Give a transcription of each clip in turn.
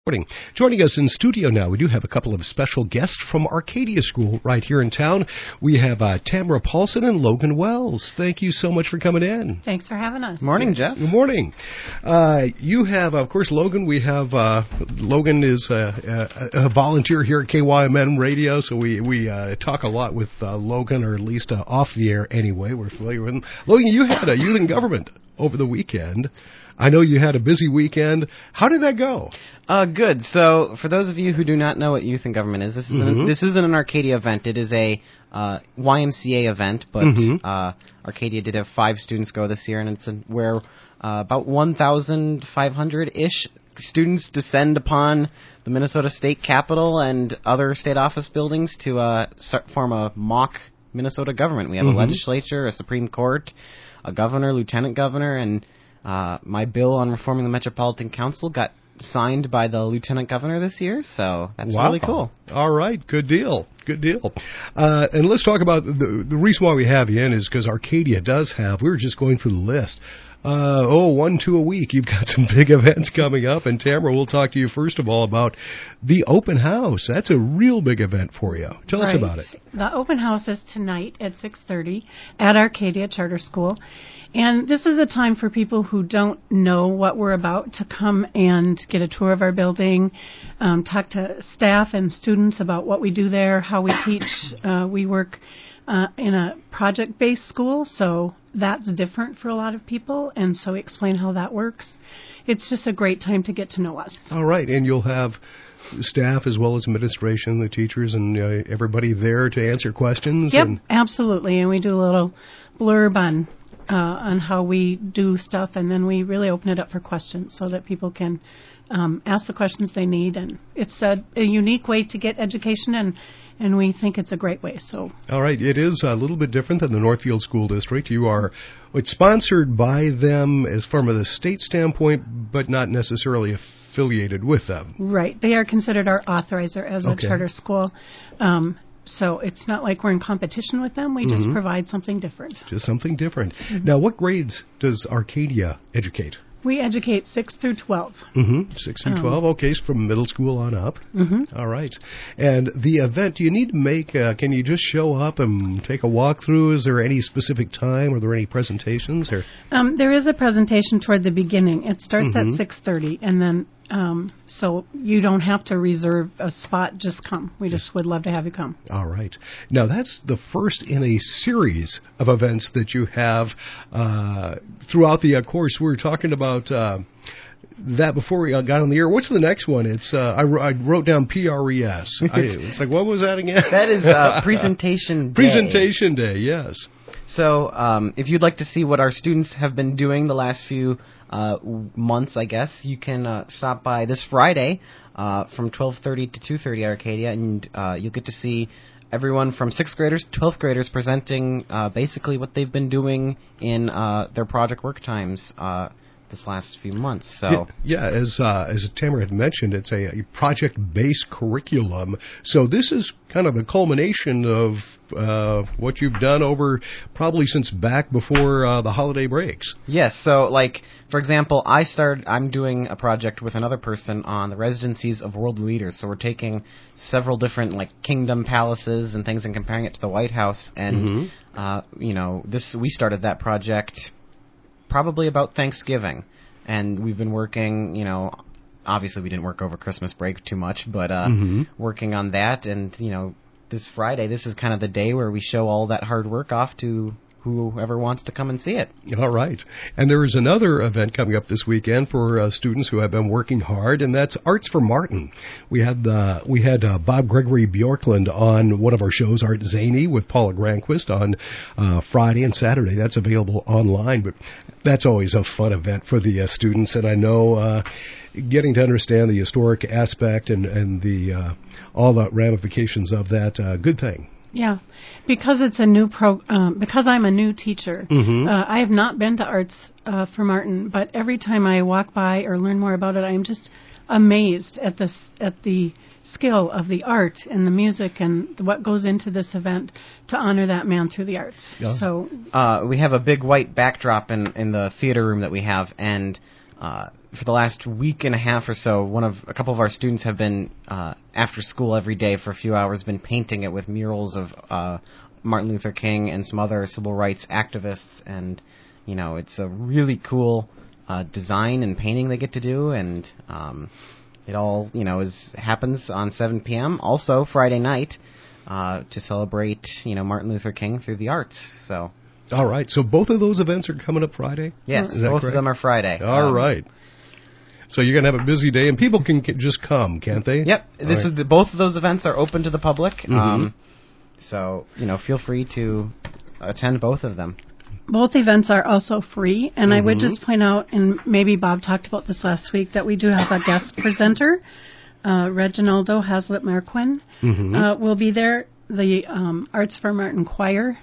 Morning. Joining us in studio now, we do have a couple of special guests from Arcadia School right here in town. We have Tamara Paulson and Logan Wells. Thank you so much for coming in. Thanks for having us. Morning, Jeff. Good morning. You have, of course, Logan. We have, Logan is a volunteer here at KYMN Radio, so we talk a lot with Logan, or at least off the air anyway. We're familiar with him. Logan, you had a youth in government over the weekend. I know you had a busy weekend. How did that go? Good. So, for those of you who do not know what Youth in Government is, this isn't an Arcadia event. It is a YMCA event, but Arcadia did have 5 students go this year, and it's where about 1,500-ish students descend upon the Minnesota State Capitol and other state office buildings to form a mock Minnesota government. We have a legislature, a Supreme Court, a governor, lieutenant governor, and my bill on reforming the Metropolitan Council got signed by the lieutenant governor this year, so that's really cool. All right, good deal. And let's talk about the reason why we have you in is because Arcadia does have, we were just going through the list, 1-2 a week. You've got some big events coming up, and Tamara, we'll talk to you first of all about the open house. That's a real big event for you. Tell us about it. The open house is tonight at 6:30 at Arcadia Charter School. And this is a time for people who don't know what we're about to come and get a tour of our building, talk to staff and students about what we do there, how we teach. We work in a project-based school, so that's different for a lot of people, and so we explain how that works. It's just a great time to get to know us. All right, and you'll have staff as well as administration, the teachers, and everybody there to answer questions? Yep, absolutely, and we do a little blurb on how we do stuff, and then we really open it up for questions so that people can ask the questions they need. And it's a unique way to get education, and we think it's a great way. So, all right, it is a little bit different than the Northfield School District. It's sponsored by them as from a state standpoint, but not necessarily affiliated with them. Right, they are considered our authorizer as a charter school. So it's not like we're in competition with them. We just provide something different. Just something different. Now, what grades does Arcadia educate? We educate 6 through 12. 6 through 12. Okay, so from middle school on up. All right. And the event, do you need to make, can you just show up and take a walkthrough? Is there any specific time? Are there any presentations? Or? There is a presentation toward the beginning. It starts at 6:30, and then so you don't have to reserve a spot. Just come. We just would love to have you come. All right. Now, that's the first in a series of events that you have throughout the course. We were talking about that before we got on the air. What's the next one? It's I wrote down PRES. It's like, what was that again? That is Presentation Day. Presentation Day, yes. So if you'd like to see what our students have been doing the last few months, I guess, you can stop by this Friday from 12:30 to 2:30 at Arcadia, and you'll get to see everyone from 6th graders to 12th graders presenting basically what they've been doing in their project work times this last few months. So as Tamara had mentioned, it's a project-based curriculum. So this is kind of the culmination of what you've done over probably since back before the holiday breaks. Yes. So, like, for example, I'm doing a project with another person on the residencies of world leaders. So we're taking several different, like, kingdom palaces and things and comparing it to the White House. And, we started that project probably about Thanksgiving, and we've been working, obviously we didn't work over Christmas break too much, but working on that, and, this Friday, this is kind of the day where we show all that hard work off to whoever wants to come and see it. All right. And there is another event coming up this weekend for students who have been working hard, and that's Arts for Martin. We had Bob Gregory Bjorklund on one of our shows, Art Zany, with Paula Granquist on Friday and Saturday. That's available online, but that's always a fun event for the students, and I know getting to understand the historic aspect and the all the ramifications of that, good thing. Yeah, because it's a new because I'm a new teacher, I have not been to Arts for Martin, but every time I walk by or learn more about it, I am just amazed at the skill of the art and the music and what goes into this event to honor that man through the arts. Yeah. So we have a big white backdrop in the theater room that we have, and for the last week and a half or so, a couple of our students have been after school every day for a few hours, been painting it with murals of Martin Luther King and some other civil rights activists, and it's a really cool design and painting they get to do, and it all happens on 7 p.m. Also Friday night to celebrate Martin Luther King through the arts. So. All right. So both of those events are coming up Friday? Yes, both of them are Friday. All right. So you're going to have a busy day, and people can just come, can't they? Yep. Both of those events are open to the public. Mm-hmm. So, feel free to attend both of them. Both events are also free, and I would just point out, and maybe Bob talked about this last week, that we do have a guest presenter. Reginaldo Hazlitt-Marquin will be there. The Arts for Martin Choir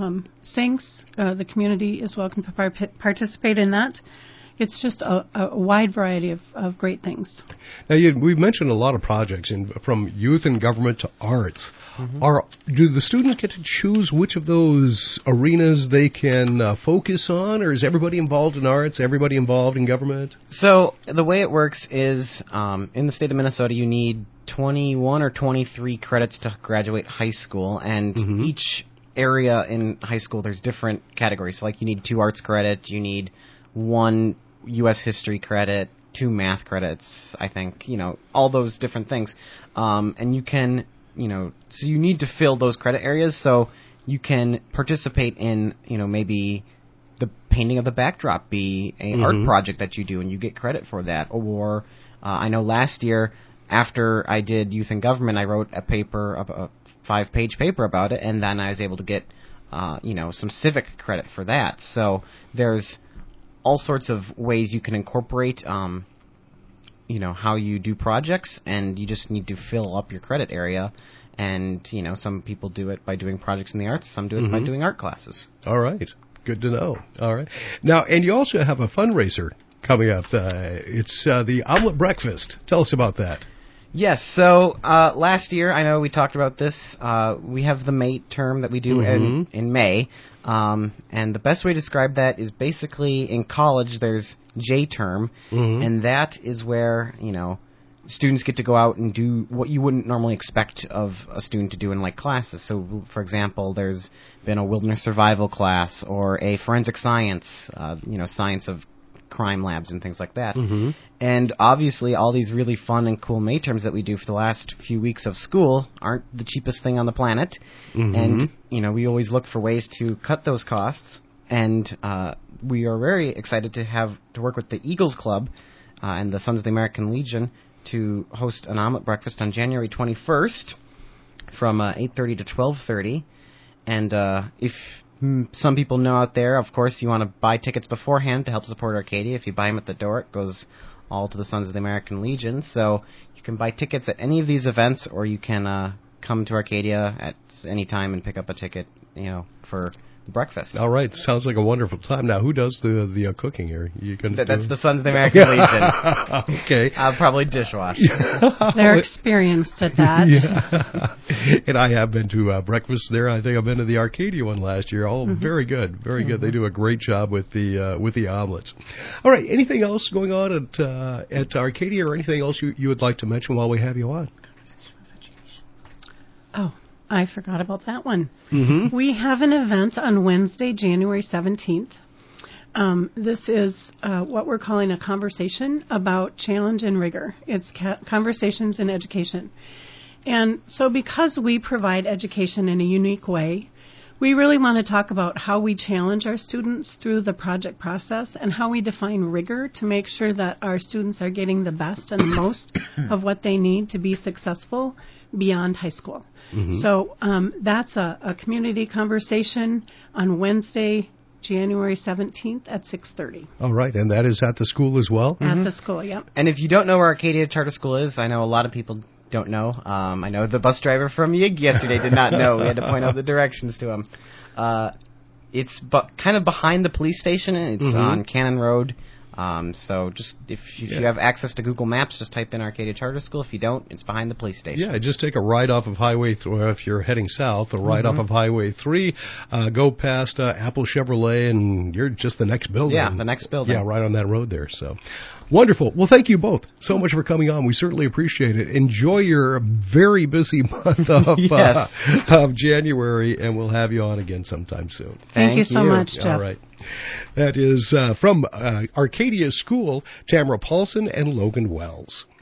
sings. The community is welcome to participate in that. It's just a wide variety of great things. Now, we've mentioned a lot of projects, from youth and government to arts. Do the students get to choose which of those arenas they can focus on, or is everybody involved in arts, everybody involved in government? So the way it works is, in the state of Minnesota, you need 21 or 23 credits to graduate high school, and each area in high school, there's different categories. So, like, you need 2 arts credit, you need 1 U.S. history credit, 2 math credits, I think, all those different things. And you can, so you need to fill those credit areas so you can participate in, maybe the painting of the backdrop be an art project that you do and you get credit for that. Or I know last year, after I did youth and government, I wrote a 5-page paper about it, and then I was able to get, some civic credit for that. So there's all sorts of ways you can incorporate, how you do projects, and you just need to fill up your credit area. And, some people do it by doing projects in the arts, some do it by doing art classes. All right. Good to know. All right. Now, and you also have a fundraiser coming up. It's the Omelet Breakfast. Tell us about that. Yes, so last year, I know we talked about this, we have the May term that we do in May, and the best way to describe that is basically in college there's J term, and that is where, students get to go out and do what you wouldn't normally expect of a student to do in, like, classes. So, for example, there's been a wilderness survival class or a forensic science, science of crime labs and things like that. And obviously all these really fun and cool May terms that we do for the last few weeks of school aren't the cheapest thing on the planet. And, we always look for ways to cut those costs. And we are very excited to work with the Eagles Club and the Sons of the American Legion to host an omelet breakfast on January 21st from 8:30 to 12:30. And if some people know out there, of course, you want to buy tickets beforehand to help support Arcadia. If you buy them at the door, it goes all to the Sons of the American Legion. So you can buy tickets at any of these events, or you can come to Arcadia at any time and pick up a ticket, for breakfast. All right. Sounds like a wonderful time. Now, who does the cooking here? That's the Sons of the American Legion. Okay. I'll probably dishwash. They're experienced at that. Yeah. And I have been to breakfast there. I think I've been to the Arcadia one last year. Oh, very good. Very good. They do a great job with the omelets. All right. Anything else going on at Arcadia, or anything else you would like to mention while we have you on? Oh, I forgot about that one. We have an event on Wednesday, January 17th. This is what we're calling a conversation about challenge and rigor. It's conversations in education. And so because we provide education in a unique way, we really want to talk about how we challenge our students through the project process and how we define rigor to make sure that our students are getting the best and the most of what they need to be successful beyond high school. So that's a community conversation on Wednesday, January 17th at 6:30. All right, and that is at the school as well? At the school, yep. And if you don't know where Arcadia Charter School is, I know a lot of people don't know. I know the bus driver from YIG yesterday did not know. We had to point out the directions to him. It's kind of behind the police station. It's on Cannon Road. So just if you have access to Google Maps, just type in Arcadia Charter School. If you don't, it's behind the police station. Yeah, just take a right off of Highway 3 if you're heading south, or right off of Highway 3, go past Apple Chevrolet, and you're just the next building. Yeah, the next building. Yeah, right on that road there. So, Wonderful. Well, thank you both so much for coming on. We certainly appreciate it. Enjoy your very busy month of, Yes. Of January, and we'll have you on again sometime soon. Thank you so much, Jeff. All right. That is from Arcadia School, Tamara Paulson and Logan Wells.